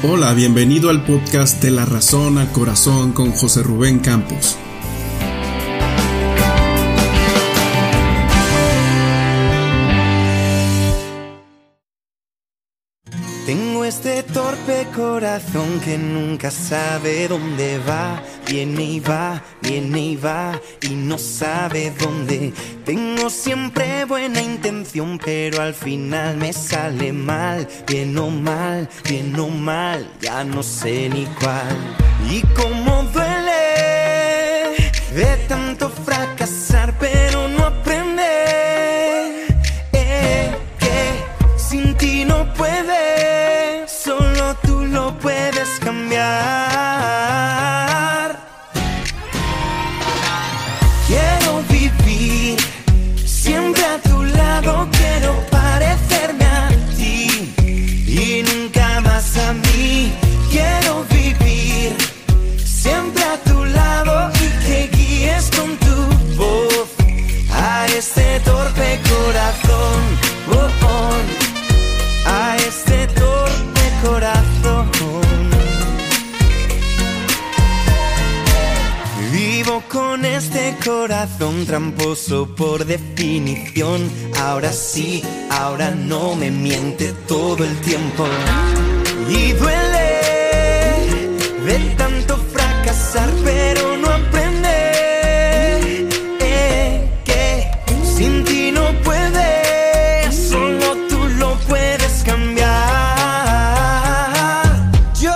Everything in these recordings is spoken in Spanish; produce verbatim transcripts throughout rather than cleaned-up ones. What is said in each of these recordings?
Hola, bienvenido al podcast de La Razón al Corazón con José Rubén Campos. Tengo este torpe corazón que nunca sabe dónde va. Viene y va, viene y va y no sabe dónde. Tengo siempre buena intención, pero al final me sale mal. Bien o mal, bien o mal, ya no sé ni cuál. Y cómo duele de tanto fracasar, pero no aprender. Eh, que sin ti no puedes, solo tú lo puedes cambiar. Quiero vivir siempre a tu lado, quiero parecerme a ti y nunca más a mí. Quiero vivir siempre a tu lado y que guíes con tu voz a este torpe corazón, oh, oh, a este torpe corazón. Vivo con este corazón tramposo por definición. Ahora sí, ahora no, me miente todo el tiempo. Y duele de tanto fracasar, pero no aprender. Eh, que sin ti no puedes, solo tú lo puedes cambiar. Yo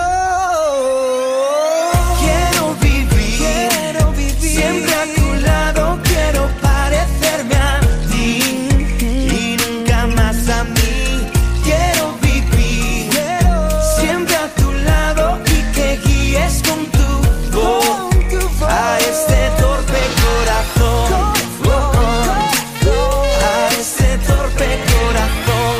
quiero vivir, quiero vivir siempre a tu lado, quiero parecerme a ti y nunca más a mí. Quiero vivir siempre a tu lado y que guíes con tu voz a este torpe corazón, oh, oh, a este torpe corazón.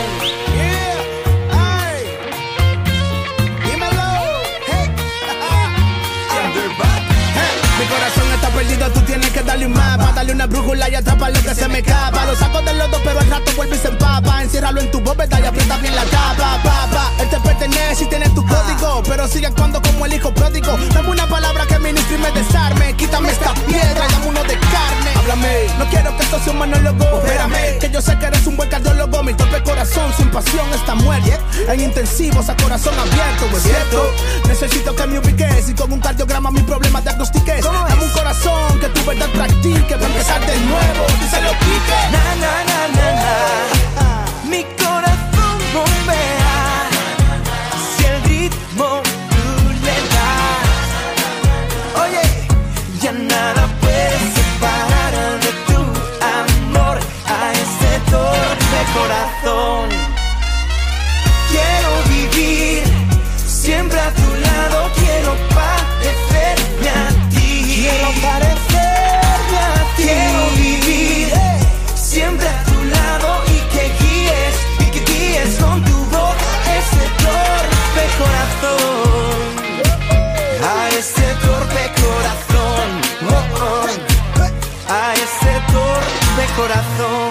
Mi corazón está perdido, tú tienes que darle un mapa. Darle una brújula y atrapa lo que se me escapa. Lo saco del lodo, pero al rato vuelve y se empapa. Enciérralo en tu bóveda y aprieta bien la tapa, papá. Él te pertenece y tiene tu código, pero sigue actuando como el hijo pródigo. Dame una palabra que ministre y me desarme. Quítame esta piedra y dame uno de carne. Háblame, no quiero que esto sea un monólogo. Espérame, que yo sé que eres un buen cardiólogo. Mi torpe corazón sin pasión está muerto. En intensivos a corazón abierto, ¿es cierto? Necesito que me ubiques y con un cardiograma mis problemas diagnostiques. Dame un corazón que tu verdad practique para empezar de nuevo y se lo pique. Na, na, na, na, na. Mi corazón bombea si el ritmo tú le das. Oye, ya nada puede separar de tu amor a este torpe corazón. Quiero vivir siempre a tu lado, quiero parecerme a ti. Quiero parecerme a ti. Quiero vivir siempre a tu lado y que guíes, y que guíes con tu voz ese torpe corazón, a ese torpe corazón, oh, oh, a ese torpe corazón.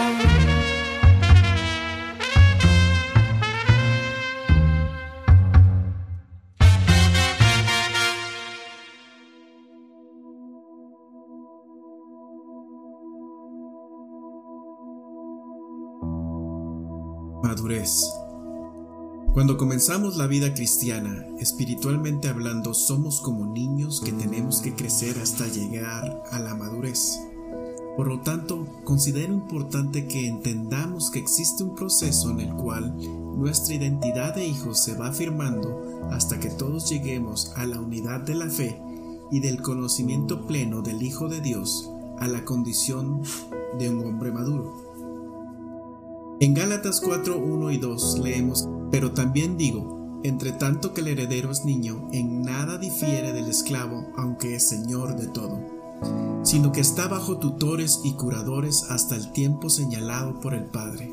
Madurez. Cuando comenzamos la vida cristiana, espiritualmente hablando, somos como niños que tenemos que crecer hasta llegar a la madurez. Por lo tanto, considero importante que entendamos que existe un proceso en el cual nuestra identidad de hijos se va afirmando hasta que todos lleguemos a la unidad de la fe y del conocimiento pleno del Hijo de Dios, a la condición de un hombre maduro. En Gálatas cuatro, uno y dos leemos: pero también digo, entre tanto que el heredero es niño, en nada difiere del esclavo, aunque es señor de todo, sino que está bajo tutores y curadores hasta el tiempo señalado por el Padre.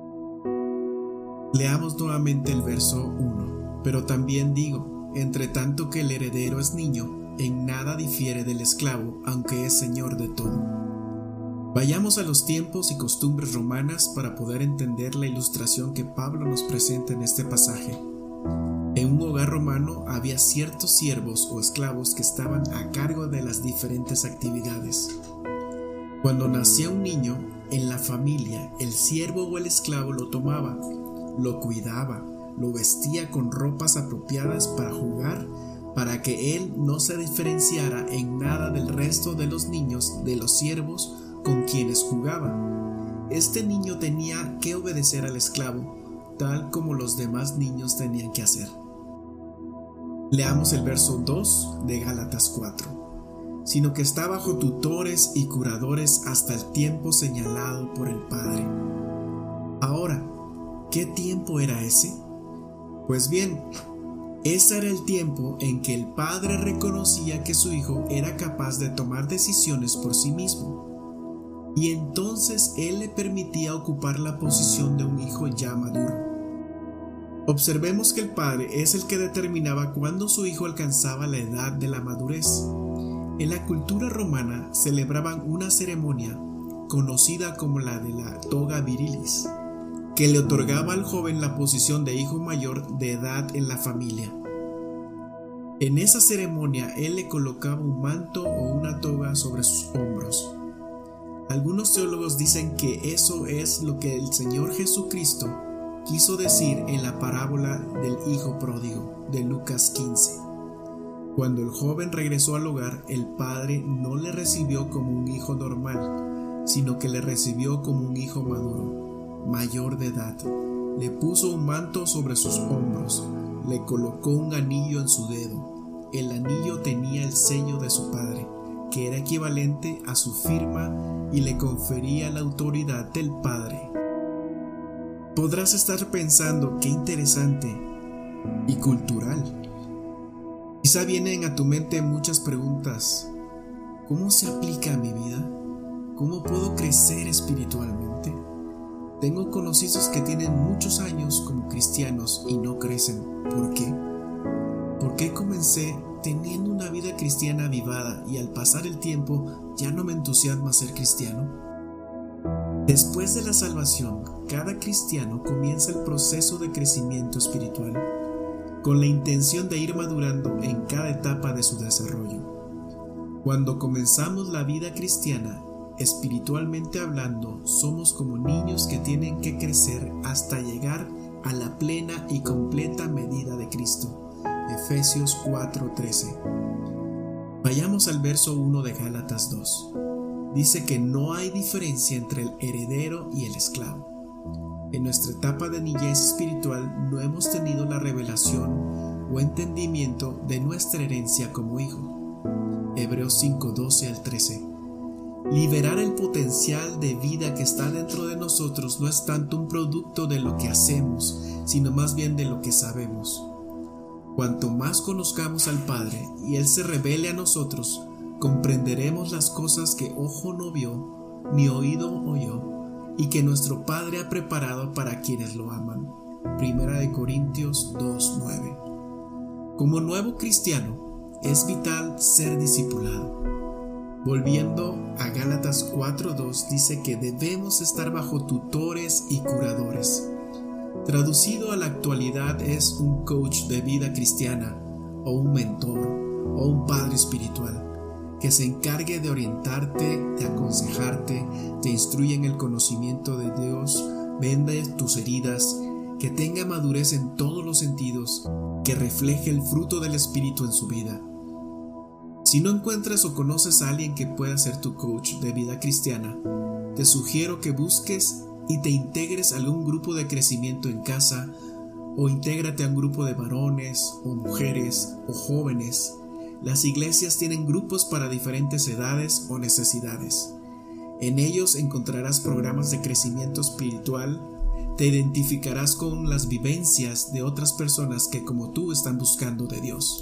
Leamos nuevamente el verso uno. Pero también digo, entre tanto que el heredero es niño, en nada difiere del esclavo, aunque es señor de todo. Vayamos a los tiempos y costumbres romanas para poder entender la ilustración que Pablo nos presenta en este pasaje. En un hogar romano había ciertos siervos o esclavos que estaban a cargo de las diferentes actividades. Cuando nacía un niño en la familia, el siervo o el esclavo lo tomaba, lo cuidaba, lo vestía con ropas apropiadas para jugar, para que él no se diferenciara en nada del resto de los niños de los siervos con quienes jugaba. Este niño tenía que obedecer al esclavo, tal como los demás niños tenían que hacer. Leamos el verso dos de Gálatas cuatro. Sino que está bajo tutores y curadores hasta el tiempo señalado por el Padre. Ahora, ¿qué tiempo era ese? Pues bien, ese era el tiempo en que el Padre reconocía que su Hijo era capaz de tomar decisiones por sí mismo, y entonces Él le permitía ocupar la posición de un hijo ya maduro. Observemos que el Padre es el que determinaba cuándo su Hijo alcanzaba la edad de la madurez. En la cultura romana celebraban una ceremonia conocida como la de la toga virilis, que le otorgaba al joven la posición de hijo mayor de edad en la familia. En esa ceremonia él le colocaba un manto o una toga sobre sus hombros. Algunos teólogos dicen que eso es lo que el Señor Jesucristo quiso decir en la parábola del hijo pródigo de Lucas quince. Cuando el joven regresó al hogar, el padre no le recibió como un hijo normal, sino que le recibió como un hijo maduro, mayor de edad. Le puso un manto sobre sus hombros, le colocó un anillo en su dedo. El anillo tenía el sello de su padre, que era equivalente a su firma y le confería la autoridad del padre. Podrás estar pensando, qué interesante y cultural. Quizá vienen a tu mente muchas preguntas. ¿Cómo se aplica a mi vida? ¿Cómo puedo crecer espiritualmente? Tengo conocidos que tienen muchos años como cristianos y no crecen. ¿Por qué? ¿Por qué comencé teniendo una vida cristiana avivada y al pasar el tiempo ya no me entusiasma ser cristiano? Después de la salvación, cada cristiano comienza el proceso de crecimiento espiritual, con la intención de ir madurando en cada etapa de su desarrollo. Cuando comenzamos la vida cristiana, espiritualmente hablando, somos como niños que tienen que crecer hasta llegar a la plena y completa medida de Cristo. Efesios cuatro trece. Vayamos al verso uno de Gálatas dos. Dice que no hay diferencia entre el heredero y el esclavo. En nuestra etapa de niñez espiritual no hemos tenido la revelación o entendimiento de nuestra herencia como hijo. Hebreos cinco doce al trece. Liberar el potencial de vida que está dentro de nosotros no es tanto un producto de lo que hacemos, sino más bien de lo que sabemos. Cuanto más conozcamos al Padre y Él se revele a nosotros, comprenderemos las cosas que ojo no vio, ni oído oyó, y que nuestro Padre ha preparado para quienes lo aman. Primera de Corintios dos nueve. Como nuevo cristiano, es vital ser discipulado. Volviendo a Gálatas cuatro dos, dice que debemos estar bajo tutores y curadores. Traducido a la actualidad es un coach de vida cristiana, o un mentor, o un padre espiritual, que se encargue de orientarte, de aconsejarte, te instruye en el conocimiento de Dios, vende tus heridas, que tenga madurez en todos los sentidos, que refleje el fruto del Espíritu en su vida. Si no encuentras o conoces a alguien que pueda ser tu coach de vida cristiana, te sugiero que busques y te integres a algún grupo de crecimiento en casa, o intégrate a un grupo de varones, o mujeres, o jóvenes. Las iglesias tienen grupos para diferentes edades o necesidades. En ellos encontrarás programas de crecimiento espiritual, te identificarás con las vivencias de otras personas que como tú están buscando de Dios.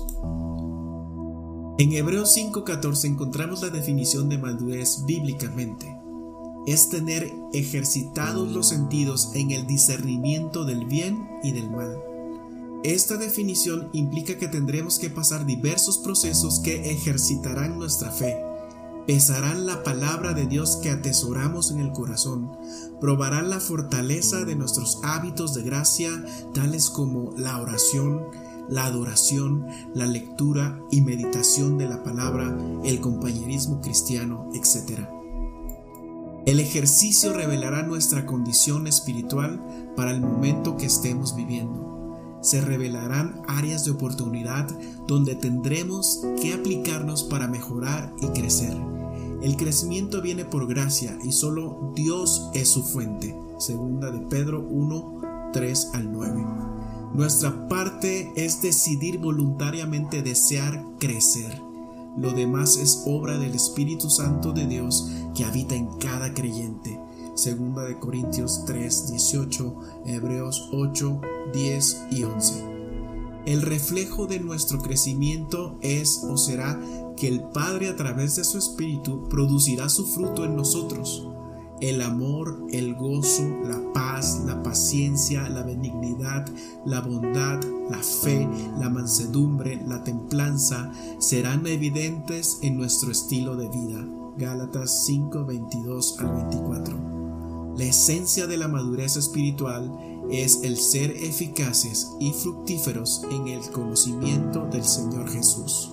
En Hebreos cinco catorce encontramos la definición de madurez bíblicamente. Es tener ejercitados los sentidos en el discernimiento del bien y del mal. Esta definición implica que tendremos que pasar diversos procesos que ejercitarán nuestra fe, pesarán la palabra de Dios que atesoramos en el corazón, probarán la fortaleza de nuestros hábitos de gracia, tales como la oración, la adoración, la lectura y meditación de la palabra, el compañerismo cristiano, etcétera. El ejercicio revelará nuestra condición espiritual para el momento que estemos viviendo. Se revelarán áreas de oportunidad donde tendremos que aplicarnos para mejorar y crecer. El crecimiento viene por gracia y solo Dios es su fuente. Segunda de Pedro uno, tres al nueve. Nuestra parte es decidir voluntariamente desear crecer. Lo demás es obra del Espíritu Santo de Dios que habita en cada creyente. Segunda de Corintios tres, dieciocho, Hebreos ocho, diez y once. El reflejo de nuestro crecimiento es o será que el Padre a través de su Espíritu producirá su fruto en nosotros. El amor, el gozo, la paz, la paciencia, la benignidad, la bondad, la fe, la mansedumbre, la templanza serán evidentes en nuestro estilo de vida. Gálatas cinco, veintidós al veinticuatro. La esencia de la madurez espiritual es el ser eficaces y fructíferos en el conocimiento del Señor Jesús.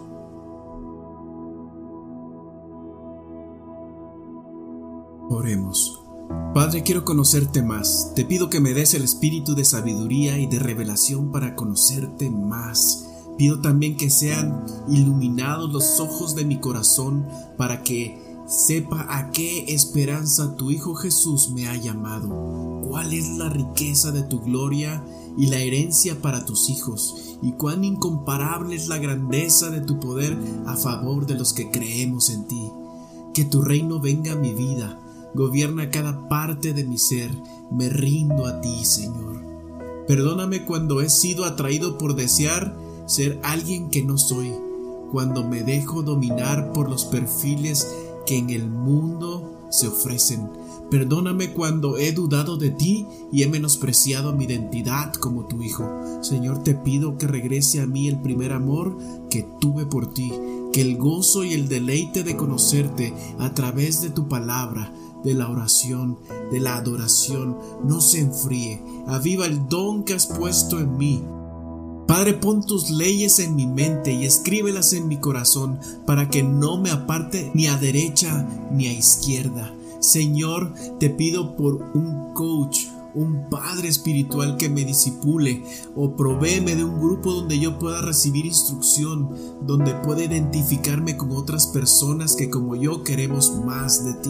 Oremos. Padre, quiero conocerte más. Te pido que me des el espíritu de sabiduría y de revelación para conocerte más. Pido también que sean iluminados los ojos de mi corazón para que sepa a qué esperanza tu Hijo Jesús me ha llamado, cuál es la riqueza de tu gloria y la herencia para tus hijos, y cuán incomparable es la grandeza de tu poder a favor de los que creemos en ti. Que tu reino venga a mi vida, gobierna cada parte de mi ser, me rindo a ti, Señor. Perdóname cuando he sido atraído por desear ser alguien que no soy, cuando me dejo dominar por los perfiles que en el mundo se ofrecen. Perdóname cuando he dudado de ti y he menospreciado mi identidad como tu Hijo. Señor, te pido que regrese a mí el primer amor que tuve por ti, que el gozo y el deleite de conocerte a través de tu palabra, de la oración, de la adoración, no se enfríe. Aviva el don que has puesto en mí. Padre, pon tus leyes en mi mente y escríbelas en mi corazón para que no me aparte ni a derecha ni a izquierda. Señor, te pido por un coach, un padre espiritual que me discipule, o provéeme de un grupo donde yo pueda recibir instrucción, donde pueda identificarme con otras personas que como yo queremos más de ti.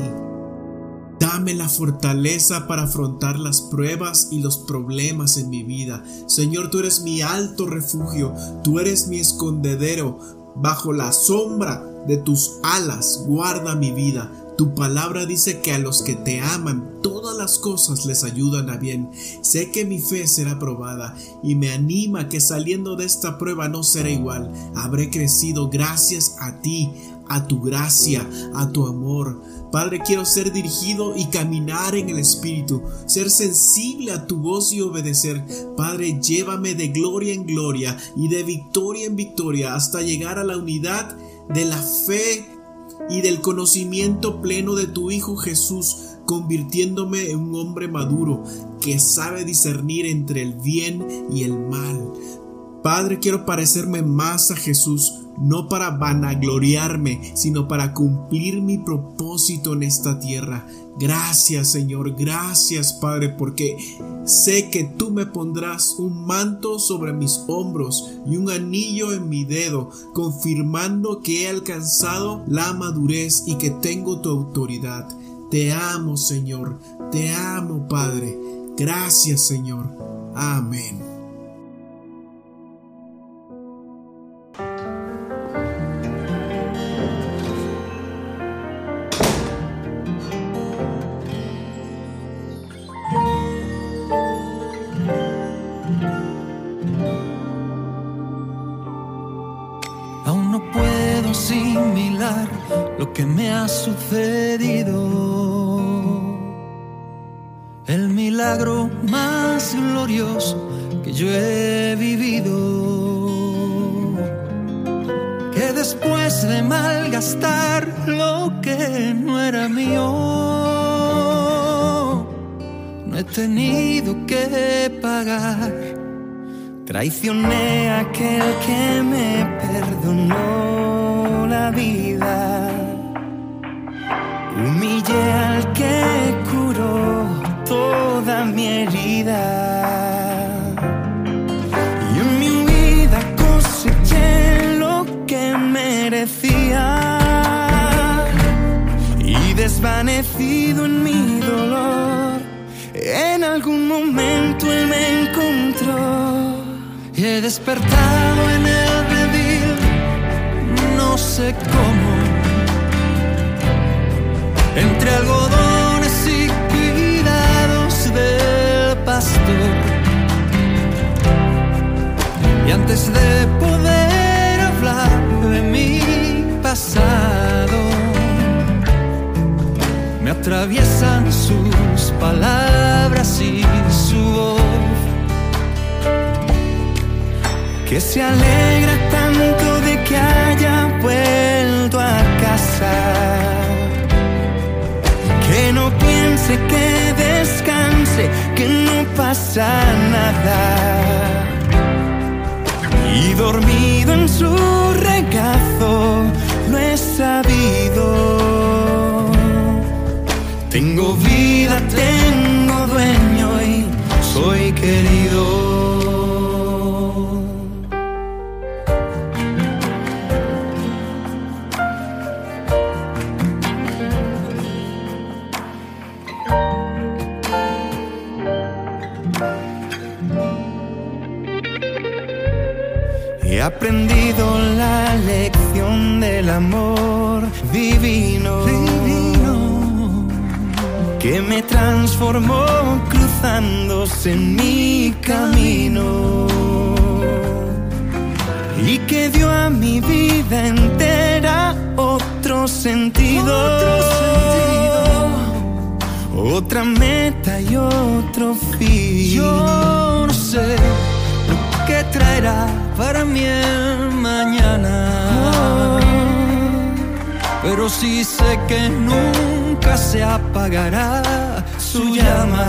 Dame la fortaleza para afrontar las pruebas y los problemas en mi vida. Señor, tú eres mi alto refugio, tú eres mi escondedero. Bajo la sombra de tus alas guarda mi vida. Tu palabra dice que a los que te aman, todas las cosas les ayudan a bien. Sé que mi fe será probada y me anima que saliendo de esta prueba no será igual. Habré crecido gracias a ti, a tu gracia, a tu amor. Padre, quiero ser dirigido y caminar en el Espíritu, ser sensible a tu voz y obedecer. Padre, llévame de gloria en gloria y de victoria en victoria hasta llegar a la unidad de la fe y del conocimiento pleno de tu Hijo Jesús, convirtiéndome en un hombre maduro que sabe discernir entre el bien y el mal. Padre, quiero parecerme más a Jesús, no para vanagloriarme, sino para cumplir mi propósito en esta tierra. Gracias, Señor, gracias, Padre, porque sé que tú me pondrás un manto sobre mis hombros y un anillo en mi dedo, confirmando que he alcanzado la madurez y que tengo tu autoridad. Te amo, Señor, te amo, Padre. Gracias, Señor. Amén. Lo que me ha sucedido, el milagro más glorioso que yo he vivido, que después de malgastar lo que no era mío, no he tenido que pagar Traicioné a aquel que me perdonó la vida. Humillé al que curó toda mi herida. Y en mi huida coseché lo que merecía. Y desvanecido en mi dolor, en algún momento él me encontró. Y he despertado en el redil, no sé cómo, entre algodones y cuidados del pastor. Y antes de poder hablar de mi pasado, me atraviesan sus palabras y su voz, que se alegra tanto de que haya vuelto a casa, que no piense, que descanse, que no pasa nada. Y dormido en su regazo lo he sabido. Tengo vida, tengo dueño y soy querido. He aprendido la lección del amor divino, divino, que me transformó cruzándose en mi camino, y que dio a mi vida entera otro sentido, otro sentido, otra meta y otro fin. Yo no sé lo que traerá para mí el mañana, pero sí sé que nunca se apagará su llama.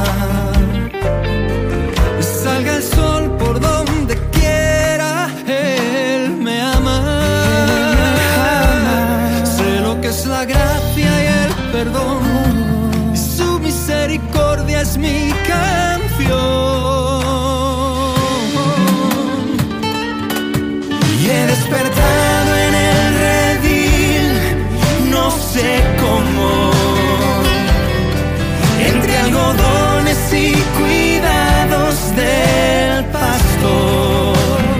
Salga el sol por donde quiera, Él me ama. Sé lo que es la gracia y el perdón, y su misericordia es mi canción. Y he despertado en el redil, no sé cómo, entre algodones y cuidados del pastor.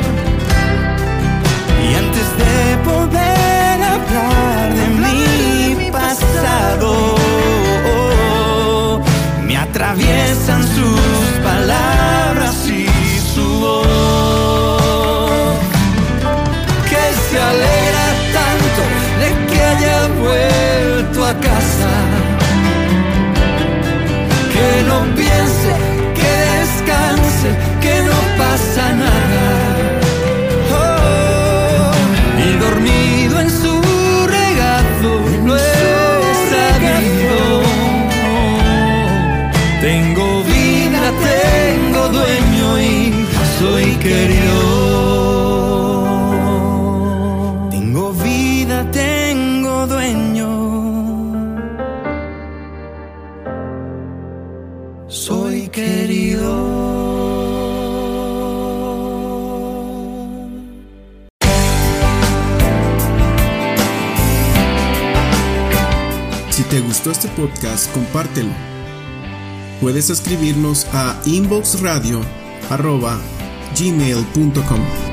Y antes de poder hablar de mi pasado, me atraviesan sus palabras y su voz, que se alegra tanto de que haya vuelto a casa, que no piense, que descanse, que no pasa nada. Oh, y dormido en su regazo lo he sabido. Tengo vida, tengo dueño y soy querido. Tengo vida, tengo dueño, soy querido. Si te gustó este podcast, compártelo. Puedes escribirnos a inboxradio arroba gmail punto com.